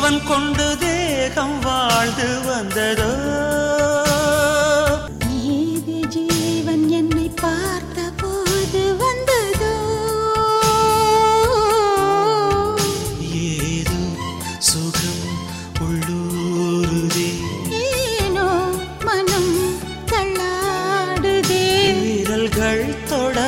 ஜீவன் கொண்டு தேகம் வாழ்ந்து வந்ததோ ஏது ஜீவன் என்னை பார்த்த போது வந்ததோ ஏதோ சுகம் உள்ளூருதே ஏனோ மனம் தள்ளாடுதே விரல்கள் தொட